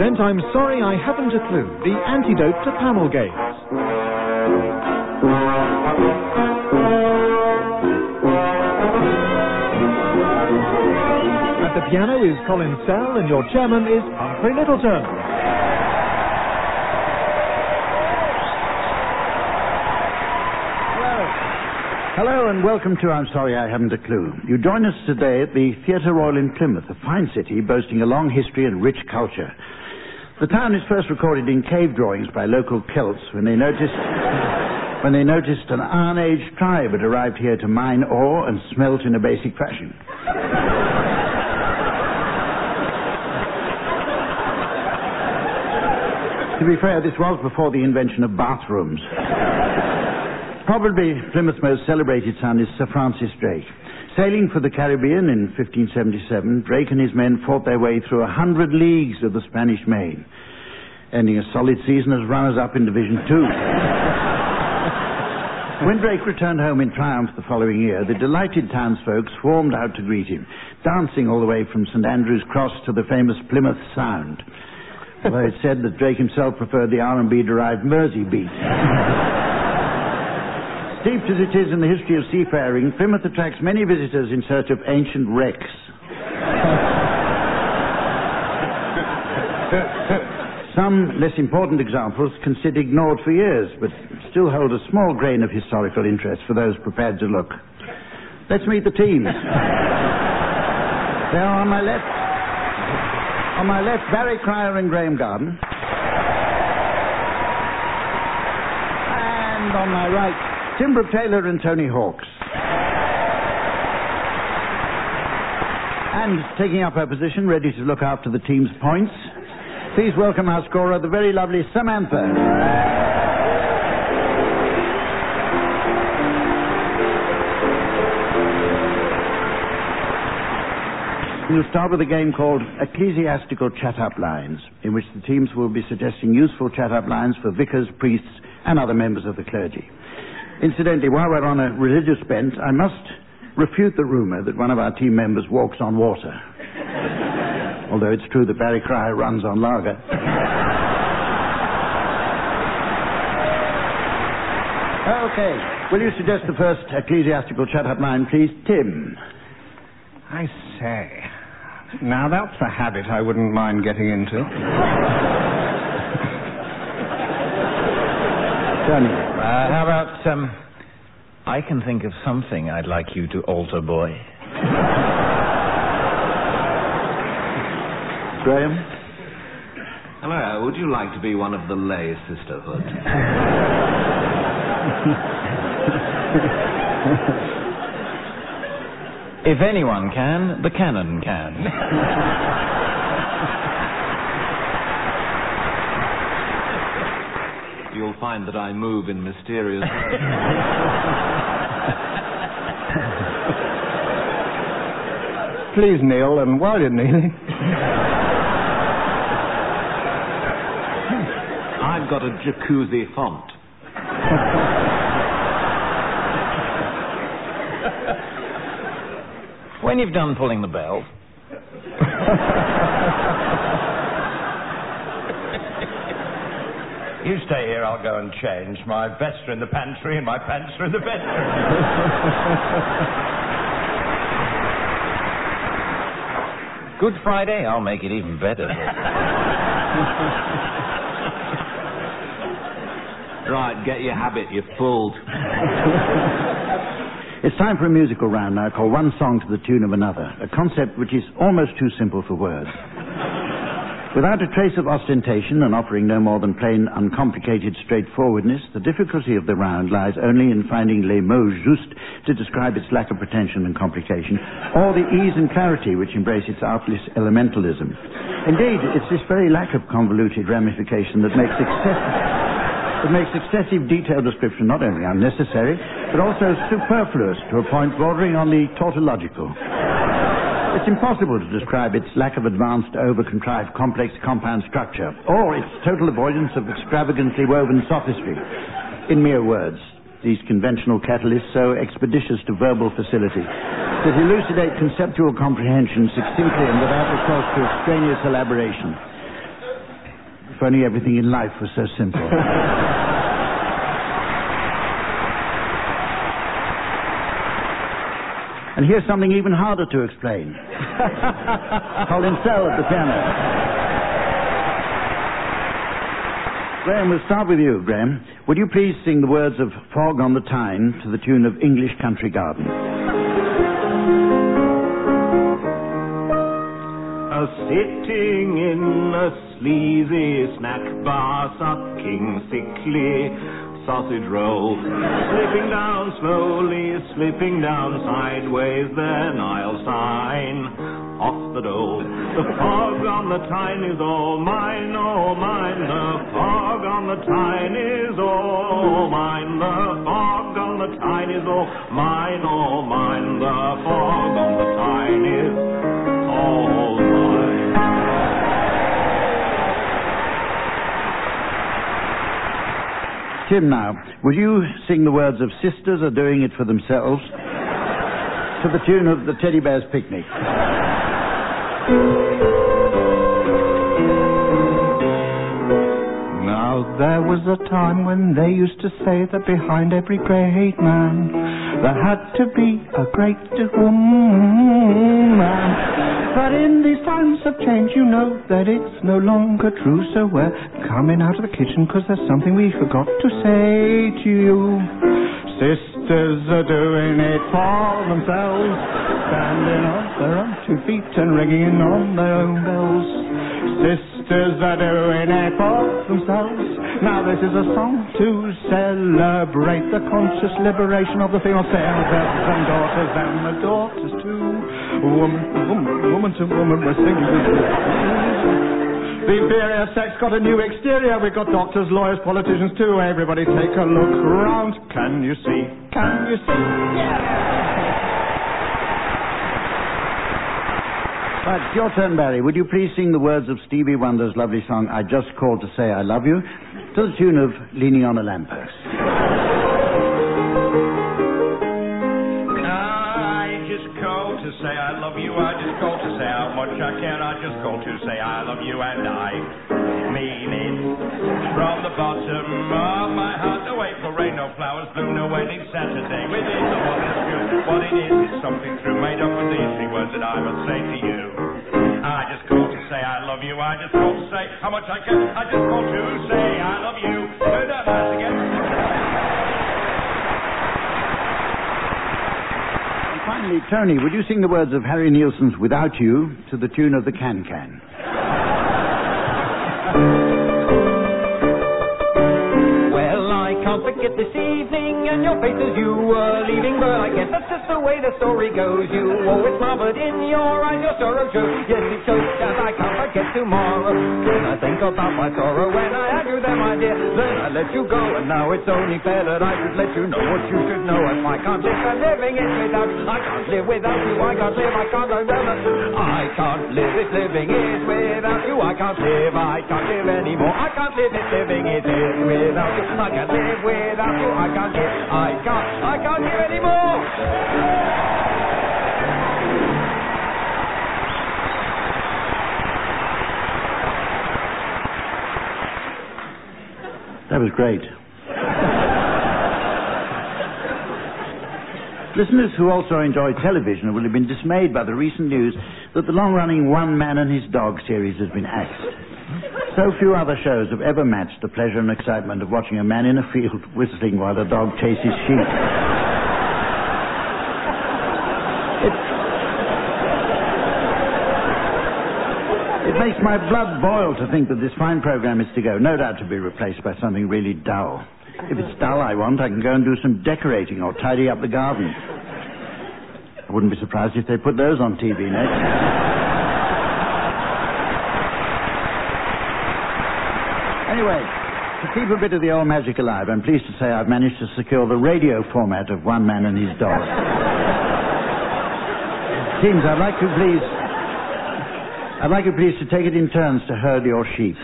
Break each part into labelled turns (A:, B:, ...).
A: present I'm Sorry I Haven't a Clue, the antidote to panel games. At the piano is Colin Sell and your chairman is Humphrey Littleton.
B: Hello and welcome to I'm Sorry I Haven't a Clue. You join us today at the Theatre Royal in Plymouth, a fine city boasting a long history and rich culture. The town is first recorded in cave drawings by local Celts when they noticed an Iron Age tribe had arrived here to mine ore and smelt in a basic fashion. To be fair, this was before the invention of bathrooms. Probably Plymouth's most celebrated son is Sir Francis Drake. Sailing for the Caribbean in 1577, Drake and his men fought their way through 100 leagues of the Spanish Main, ending a solid season as runners-up in Division 2. When Drake returned home in triumph the following year, the delighted townsfolk swarmed out to greet him, dancing all the way from St Andrew's Cross to the famous Plymouth Sound. Although it's said that Drake himself preferred the R&B-derived Mersey beat. Steeped as it is in the history of seafaring, Plymouth attracts many visitors in search of ancient wrecks. Some less important examples can sit ignored for years, but still hold a small grain of historical interest for those prepared to look. Let's meet the teams. They are on my left. On my left, Barry Cryer and Graham Garden. And on my right, Tim Brooke Taylor and Tony Hawkes. And taking up her position, ready to look after the team's points, please welcome our scorer, the very lovely Samantha. We'll start with a game called Ecclesiastical Chat-Up Lines, in which the teams will be suggesting useful chat-up lines for vicars, priests, and other members of the clergy. Incidentally, while we're on a religious bent, I must refute the rumour that one of our team members walks on water. Although it's true that Barry Cryer runs on lager. Okay, will you suggest the first ecclesiastical chat-up line, please? Tim.
C: I say, now that's a habit I wouldn't mind getting into.
B: Tony.
D: How about, I can think of something I'd like you to alter, boy.
B: Graham?
E: Hello, would you like to be one of the lay sisterhood?
D: If anyone can, the canon can.
E: You'll find that I move in mysterious ways.
C: Please kneel, and while you're kneeling...
E: I've got a jacuzzi font.
D: When you've done pulling the bell...
F: You stay here, I'll go and change. My vests are in the pantry and my pants are in the bedroom.
D: Good Friday, I'll make it even better.
E: Right, get your habit, you fool.
B: It's time for a musical round now called One Song to the Tune of Another, a concept which is almost too simple for words. Without a trace of ostentation and offering no more than plain, uncomplicated straightforwardness, the difficulty of the round lies only in finding les mots justes to describe its lack of pretension and complication, or the ease and clarity which embrace its artless elementalism. Indeed, it's this very lack of convoluted ramification that makes excessive detailed description not only unnecessary, but also superfluous to a point bordering on the tautological. It's impossible to describe its lack of advanced, over-contrived, complex compound structure, or its total avoidance of extravagantly woven sophistry. In mere words, these conventional catalysts so expeditious to verbal facility that elucidate conceptual comprehension succinctly and without recourse to extraneous elaboration. if only everything in life was so simple. And here's something even harder to explain. Colin Sell at the piano. Graham, we'll start with you, Graham. Would you please sing the words of Fog on the Tyne to the tune of English Country Garden?
G: Sitting in a sleazy snack bar, sucking sickly sausage roll, slipping down slowly, slipping down sideways, then I'll sign off the dole. The fog on the Tyne is all mine, all mine. The fog on the Tyne is all mine. The fog on the Tyne is all mine, all mine. The fog on the Tyne is all mine.
B: Tim, now, will you sing the words of Sisters Are Doing It For Themselves to the tune of the Teddy Bear's Picnic?
C: Now there was a time when they used to say that behind every great man there had to be a great woman. But in these times of change, you know that it's no longer true. So we're coming out of the kitchen because there's something we forgot to say to you. Sisters are doing it for themselves, standing on their own 2 feet and ringing on their own bells. Sisters are doing it for themselves. Now this is a song to celebrate the conscious liberation of the female selves and the daughters too. Woman to woman, we're singing. The inferior sex got a new exterior. We've got doctors, lawyers, politicians too. Everybody take a look round. Can you see? Can you see? Yeah!
B: Right, it's your turn, Barry. Would you please sing the words of Stevie Wonder's lovely song, I Just Called to Say I Love You, to the tune of Leaning on a Lamppost?
F: Say I love you, I just call to say how much I care. I just call to say I love you, and I mean it from the bottom of my heart. No wait for rain, no flowers bloom, no wedding Saturday. With it, the one is true. What it is something true, made up of these 3 words that I must say to you. I just call to say I love you, I just call to say how much I care. I just call to say I love you. Turn that nice again.
B: Finally, Tony, would you sing the words of Harry Nilsson's Without You to the tune of the Can-Can?
H: Well, I can't forget this evening and your face as you were leaving, but I guess that's just the way the story goes. You always smothered in your eyes, your sorrow shows. Yes, it shows, and I can't forget tomorrow. When I think about my sorrow when I had you there, my dear, then I let you go, and now it's only fair that I should let you know what you should know. If I can't live for living it without you, I can't live without you, I can't live, I can't live, I can't live if living is without you, I can't live anymore, I can't live if living is without you, I can't live without you, I can't live, I can't live anymore.
B: That was great. Listeners who also enjoy television will have been dismayed by the recent news that the long-running One Man and His Dog series has been axed. So few other shows have ever matched the pleasure and excitement of watching a man in a field whistling while the dog chases sheep. It makes my blood boil to think that this fine program is to go, no doubt to be replaced by something really dull. If it's dull I want, I can go and do some decorating or tidy up the garden. I wouldn't be surprised if they put those on TV next. Anyway, to keep a bit of the old magic alive, I'm pleased to say I've managed to secure the radio format of One Man and His Dog. Teams, I'd like you please to take it in turns to herd your sheep.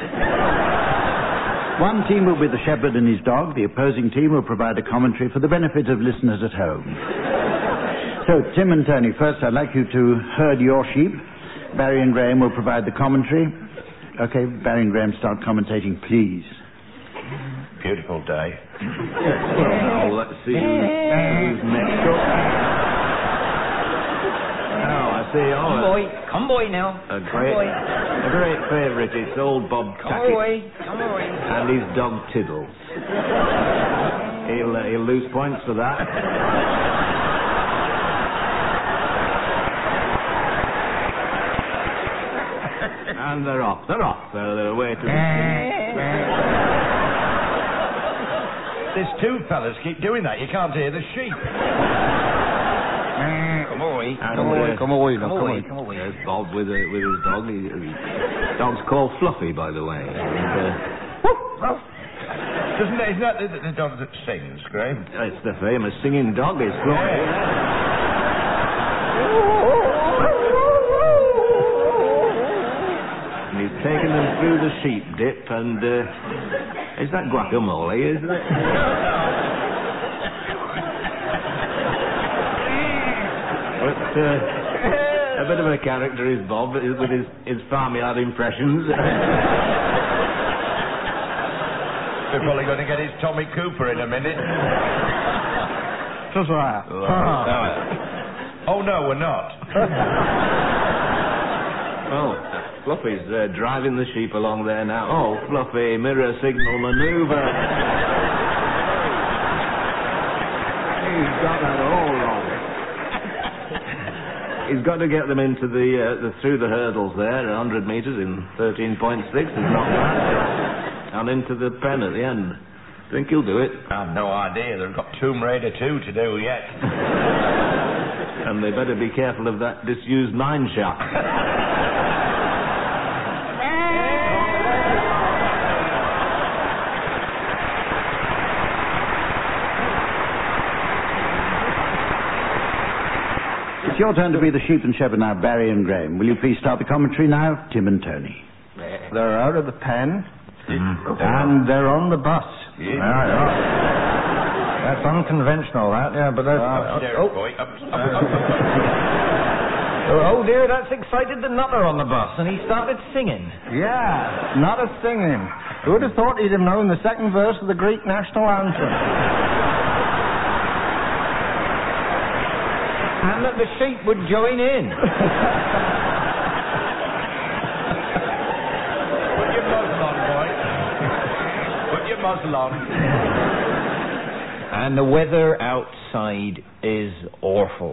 B: One team will be the shepherd and his dog. The opposing team will provide a commentary for the benefit of listeners at home. So, Tim and Tony, first I'd like you to herd your sheep. Barry and Graham will provide the commentary. Okay, Barry and Graham, start commentating, please.
F: Beautiful day.
E: Well, let's see who's next up. Oh, I see.
H: Come boy now.
E: A great favourite. It's old Bob Tackett.
H: Come away.
E: And his dog Tiddles. He'll lose points for that. And they're off. They're away to
F: These two fellas keep doing that. You can't hear the sheep.
H: Come away.
C: Come away.
E: There's Bob with his dog. His dog's called Fluffy, by the way.
F: Isn't that the dog that sings, Graham?
E: It's the famous singing dog, is Fluffy. And he's taken them through the sheep dip, and is that guacamole, isn't it? But a bit of a character is Bob, with his farmyard impressions.
F: We're probably going to get his Tommy Cooper in a minute.
C: Just that.
F: Oh, no, we're not.
E: Oh, Fluffy's driving the sheep along there now. Oh, Fluffy, mirror signal manoeuvre. He's got that all wrong. He's got to get them into through the hurdles there, 100 metres in 13.6 is not bad. And into the pen at the end. Think he'll do it?
F: I've no idea. They've got Tomb Raider 2 to do yet.
E: And they better be careful of that disused mine shaft.
B: It's your turn to be the sheep and shepherd now, Barry and Graham. Will you please start the commentary now? Tim and Tony.
C: They're out of the pen, and they're on the bus.
D: Yeah. That's unconventional, that, yeah, but that's...
F: Boy. Up.
D: Oh, dear, that's excited the nutter on the bus, and he started singing.
C: Yeah, not a singing. Who would have thought he'd have known the second verse of the Greek national anthem?
D: And that the sheep would join in.
F: Put your muzzle on, boy. Put your muzzle on.
D: And the weather outside is awful.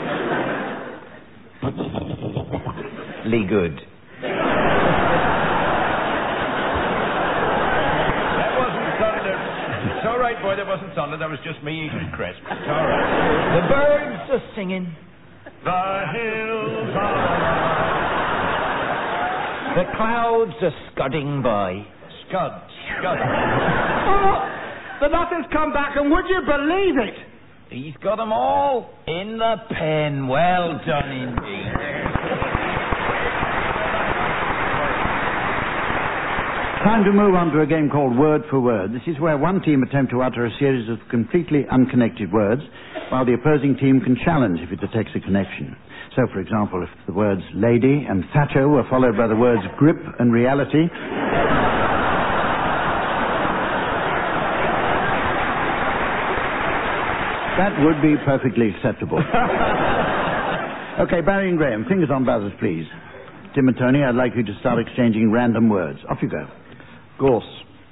D: Good.
F: That wasn't thunder. It's all right, boy, that wasn't thunder. That was just me eating crisps. It's all right.
D: The birds are singing.
F: The hills are...
D: The clouds are scudding by.
F: Scud.
C: Oh, the nutter's come back, and would you believe it?
D: He's got them all in the pen. Well done indeed.
B: Time to move on to a game called Word for Word. This is where one team attempt to utter a series of completely unconnected words, while the opposing team can challenge if it detects a connection. So, for example, if the words lady and Thatcher were followed by the words grip and reality, that would be perfectly acceptable. Okay, Barry and Graham, fingers on buzzers, please. Tim and Tony, I'd like you to start exchanging random words. Off you go.
C: Gorse.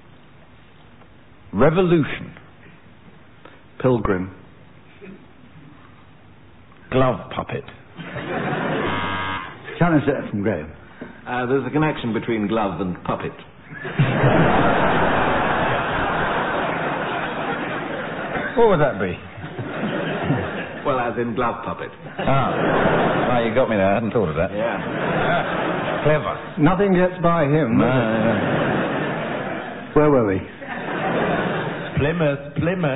D: Revolution.
C: Pilgrim.
D: Glove puppet.
B: Challenge that from Graham.
E: There's a connection between glove and puppet.
D: What would that be?
E: Well, as in glove puppet.
D: Ah, you got me there. I hadn't thought of that.
E: Yeah.
D: Clever.
C: Nothing gets by him.
D: No.
B: Where were we?
F: Plymouth.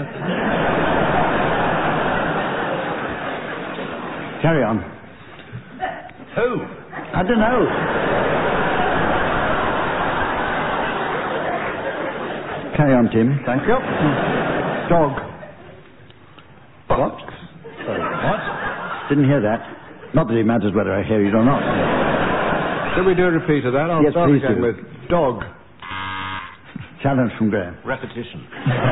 B: Carry on.
F: Who?
B: I don't know. Carry on, Tim.
C: Thank you. Dog.
B: What?
F: What?
B: Didn't hear that. Not that it matters whether I hear it or not.
C: Shall we do a repeat of that? I'll
B: Yes,
C: start
B: please
C: again
B: do.
C: with dog.
B: Challenge from Graham.
E: Repetition.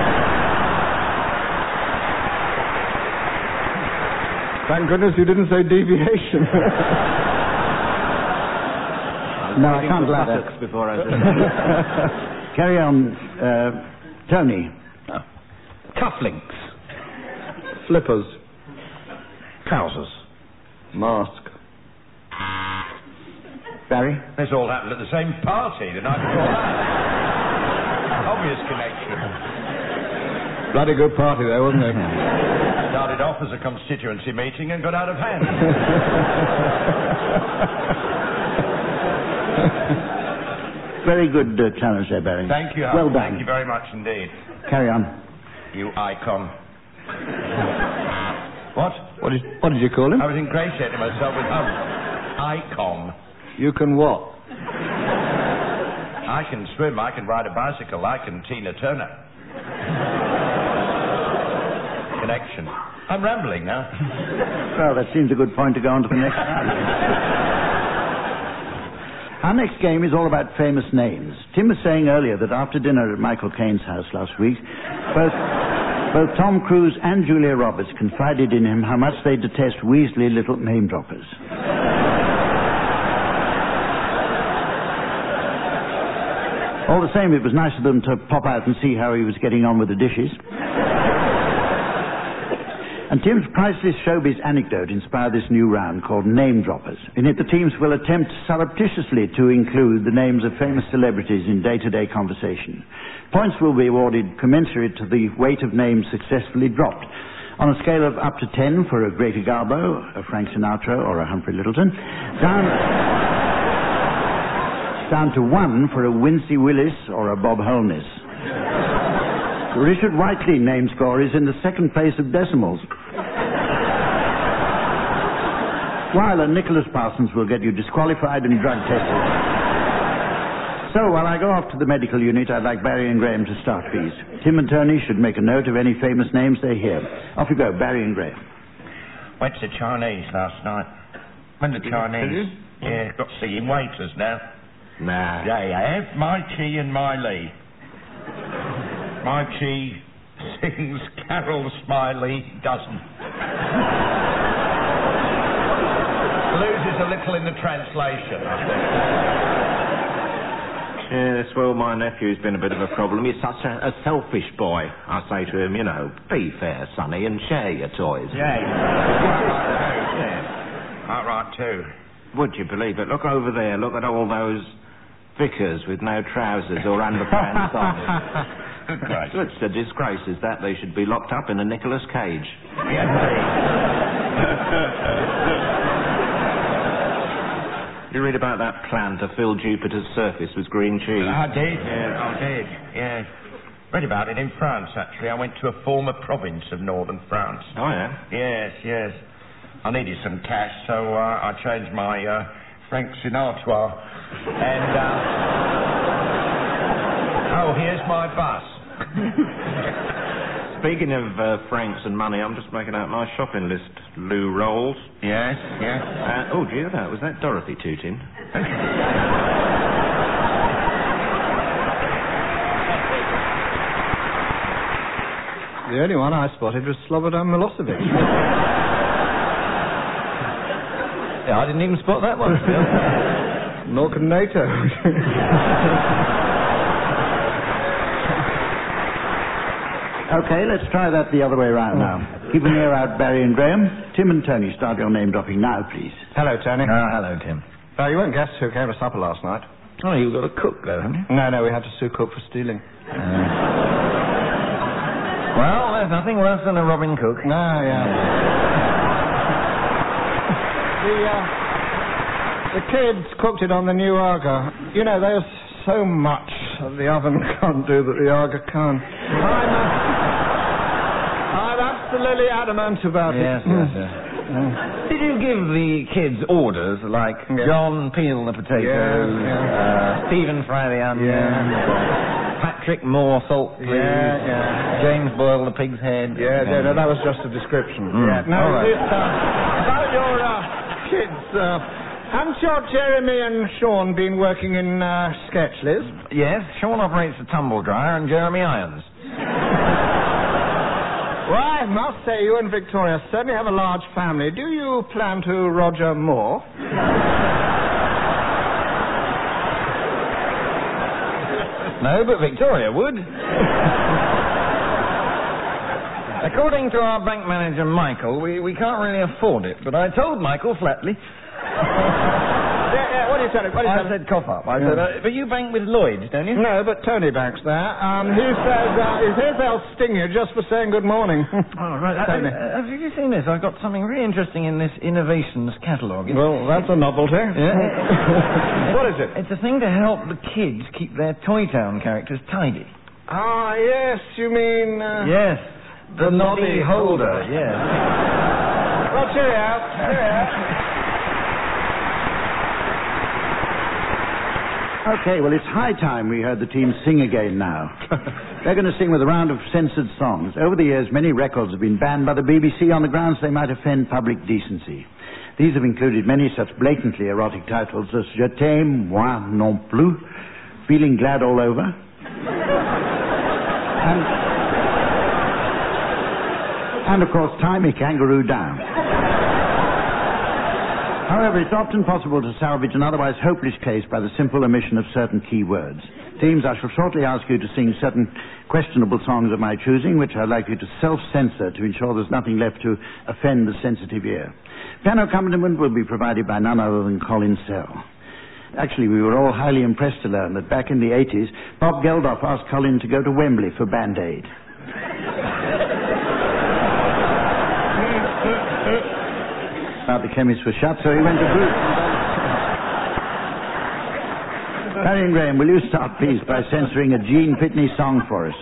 C: Thank goodness you didn't say deviation.
B: No, I can't allow
E: buttocks
B: that.
E: before I said
B: Carry on. Tony.
D: Cufflinks.
C: Flippers.
D: Trousers.
C: Mask.
B: Barry?
F: This all happened at the same party the night before that. Obvious connection.
C: Bloody good party there, wasn't it?
F: Started off as a constituency meeting and got out of hand.
B: Very good challenge there, Barry.
F: Thank you.
B: Well done.
F: Thank you very much indeed.
B: Carry on.
F: You icon. What?
C: What did you call him?
F: I was ingratiating myself with icon.
C: You can what?
F: I can swim, I can ride a bicycle, I can Tina Turner. Connection. I'm rambling now.
B: Well, that seems a good point to go on to the next. Our next game is all about famous names. Tim was saying earlier that after dinner at Michael Caine's house last week, both Tom Cruise and Julia Roberts confided in him how much they detest Weasley little name droppers. All the same, it was nice of them to pop out and see how he was getting on with the dishes. And Tim's priceless showbiz anecdote inspired this new round called Name Droppers. In it, the teams will attempt surreptitiously to include the names of famous celebrities in day-to-day conversation. Points will be awarded commensurate to the weight of names successfully dropped. On a scale of up to 10 for a Greta Garbo, a Frank Sinatra, or a Humphrey Littleton, down to 1 for a Wincy Willis or a Bob Holness. Richard Whiteley name score is in the second place of decimals. While a Nicholas Parsons will get you disqualified and drug tested. So, while I go off to the medical unit, I'd like Barry and Graham to start, please. Tim and Tony should make a note of any famous names they hear. Off you go, Barry and Graham.
F: Went to Chinese last night. Went to Chinese. Yeah, got seeing waiters now.
E: Nah.
F: They have my Chi and my Lee. My Chi sings Carol Smiley doesn't. Loses a little in the translation, I think.
E: Yes, well, my nephew's been a bit of a problem. He's such a selfish boy. I say to him, you know, be fair, sonny, and share your toys.
F: Yeah. Quite right, too.
E: Would you believe it? Look over there. Look at all those vicars with no trousers or underpants on. It's a disgrace, is that? They should be locked up in a Nicolas Cage. You read about that plan to fill Jupiter's surface with green cheese?
F: I did. Yeah. Read about it in France, actually. I went to a former province of northern France.
E: Oh, yeah?
F: Yes. I needed some cash, so I changed my Frank Sinatra. And, here's my bus.
E: Speaking of francs and money, I'm just making out my shopping list. Lou Rolls.
F: Yes.
E: Oh, do you hear that? Was that Dorothy tooting?
C: The only one I spotted was Slobodan Milosevic.
D: Yeah, I didn't even spot that one.
C: Nor can NATO.
B: Okay, let's try that the other way around now. Keep an ear out, Barry and Graham. Tim and Tony, start your name dropping now, please.
C: Hello, Tony.
D: Hello, Tim.
C: You won't guess who came to supper last night.
D: Oh, you've got a cook, though, haven't you?
C: No, we had to sue Cook for stealing.
D: Well, there's nothing worse than a Robin Cook.
C: No, yeah. The kids cooked it on the new Arga. You know, there's so much that the oven can't do that the Arga can. I'm absolutely adamant about it.
D: Yes. Did you give the kids orders like John peel the potatoes, Stephen fry the onion, Patrick Moore salt please, James boil the pig's head?
C: No, that was just a description. About your kids, Haven't your Jeremy and Sean been working in Sketchley's?
D: Yes, Sean operates the tumble dryer and Jeremy irons.
C: Well, I must say, you and Victoria certainly have a large family. Do you plan to Roger Moore?
D: No, but Victoria would. According to our bank manager, Michael, we can't really afford it, but I told Michael flatly.
C: What do you tell him?
D: I said cough up. I said, but you bank with Lloyds, don't you?
C: No, but Tony banks there. He says, they'll sting you just for saying good morning.
D: Oh, right. Have you seen this? I've got something really interesting in this Innovations catalogue.
C: Well, that's a novelty.
D: Yeah.
C: What is it?
D: It's a thing to help the kids keep their Toy Town characters tidy.
C: Ah, yes, you mean...
D: Yes. The noddy holder, yes.
C: Well, cheerio.
B: Okay, well, it's high time we heard the team sing again now. They're going to sing with a round of censored songs. Over the years, many records have been banned by the BBC on the grounds they might offend public decency. These have included many such blatantly erotic titles as Je t'aime, moi non plus, Feeling Glad All Over, and of course, Tie Me Kangaroo Down. However, it's often possible to salvage an otherwise hopeless case by the simple omission of certain key words. Teams, I shall shortly ask you to sing certain questionable songs of my choosing, which I'd like you to self-censor to ensure there's nothing left to offend the sensitive ear. Piano accompaniment will be provided by none other than Colin Sell. Actually, we were all highly impressed to learn that back in the 80s, Bob Geldof asked Colin to go to Wembley for Band Aid. The chemists were shut, so he went to Boots. Barry and Graham, will you start, please, by censoring a Gene Pitney song for us?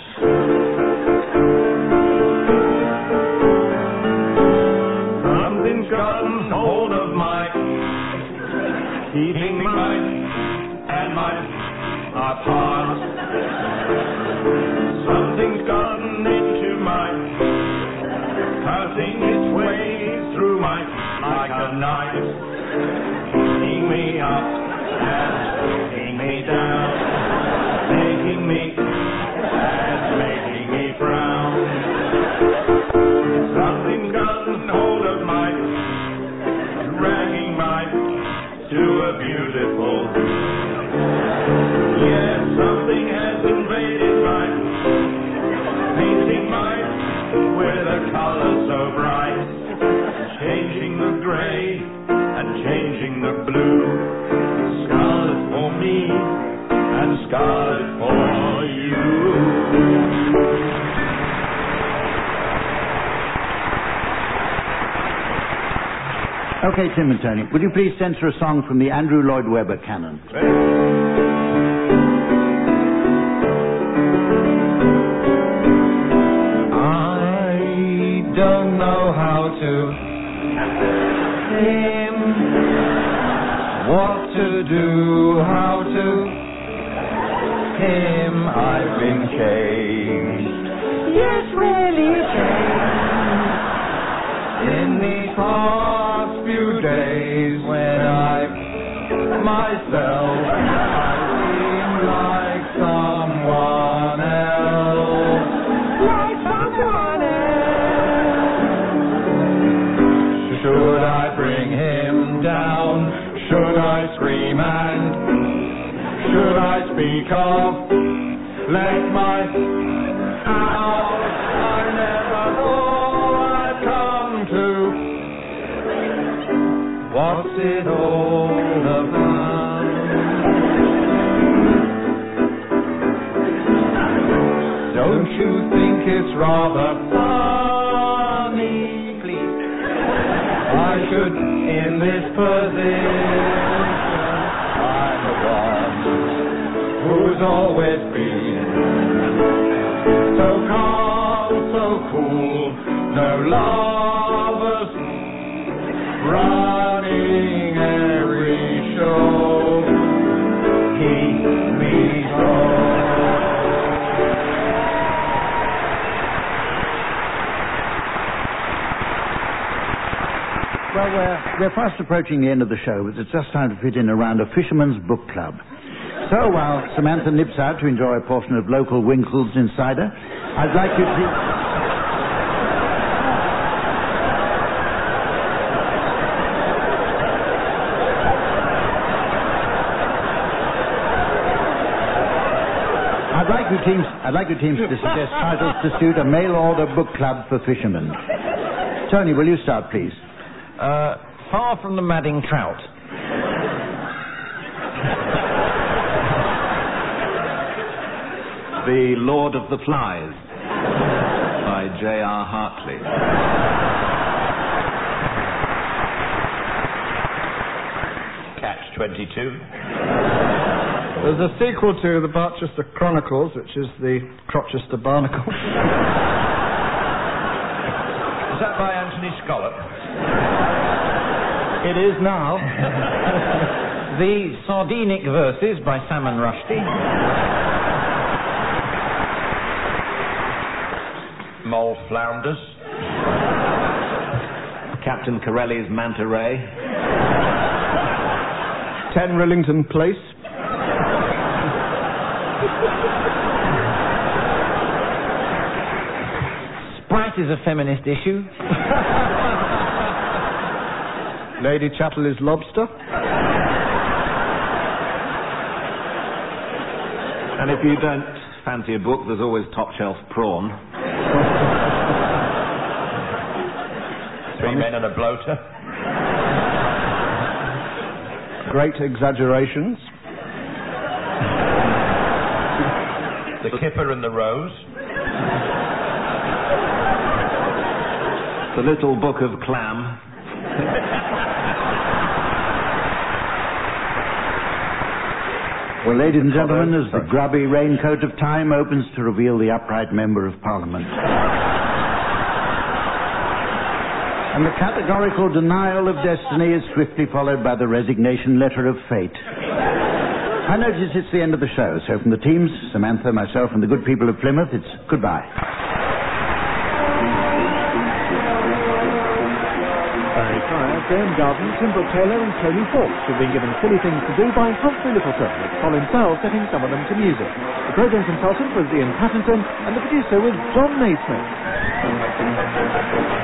F: Something's gotten hold of my keeping mind and my heart. Something's gotten into my cutting its way through my like a knife, eating me up and eating me down, making me and making me frown. Something's gotten hold of my, dragging my to a beautiful. Yes, something has invaded my, painting mine with a color so bright. Changing the grey and changing the blue. Scarlet for me and scarlet for you.
B: Okay, Tim and Tony, would you please censor a song from the Andrew Lloyd Webber canon?
H: I don't know how to him, what to do, how to him. I've been changed, yes, really changed in these past few days when I myself I seem like someone else, like someone else. Should I bring him down? Should I scream and should I speak of? Let my out. I never thought I'd come to. What's it all about? Don't you think it's rather funny? Please. I should, in this position, I'm the one who's always been so calm, so cool, no lovers running every show. Keep me home.
B: Well, we're fast approaching the end of the show, but it's just time to fit in around a fisherman's book club. So while Samantha nips out to enjoy a portion of local Winkles cider, I'd like you to... I'd like your teams to suggest titles to suit a mail-order book club for fishermen. Tony, will you start, please?
D: Far from the Madding Trout.
E: The Lord of the Flies by J.R. Hartley. Catch-22.
C: There's a sequel to the Barchester Chronicles, which is the Crochester Barnacle.
F: Is that by Anthony Scollop?
C: It is now.
D: The Sardinic Verses by Salman Rushdie.
F: Moll Flounders.
E: Captain Corelli's Manta Ray.
C: 10 Rillington Place.
D: Sprat is a feminist issue.
C: Lady Chatterley's Lobster.
E: And if you don't fancy a book, there's always Top Shelf Prawn.
F: 3 Men and a Bloater.
C: Great Exaggerations.
F: The Kipper and the Rose.
E: The Little Book of Clam.
B: Well, ladies and gentlemen, as the grubby raincoat of time opens to reveal the upright member of Parliament. And the categorical denial of destiny is swiftly followed by the resignation letter of fate. I notice it's the end of the show, so from the teams, Samantha, myself, and the good people of Plymouth, it's goodbye.
A: Barry Cryer, Graham Garden, Tim Brooke Taylor, and Tony Fawkes have been given silly things to do by Humphrey Littleton, with Colin Sell setting some of them to music. The programme consultant was Ian Patterson, and the producer was John Naismith.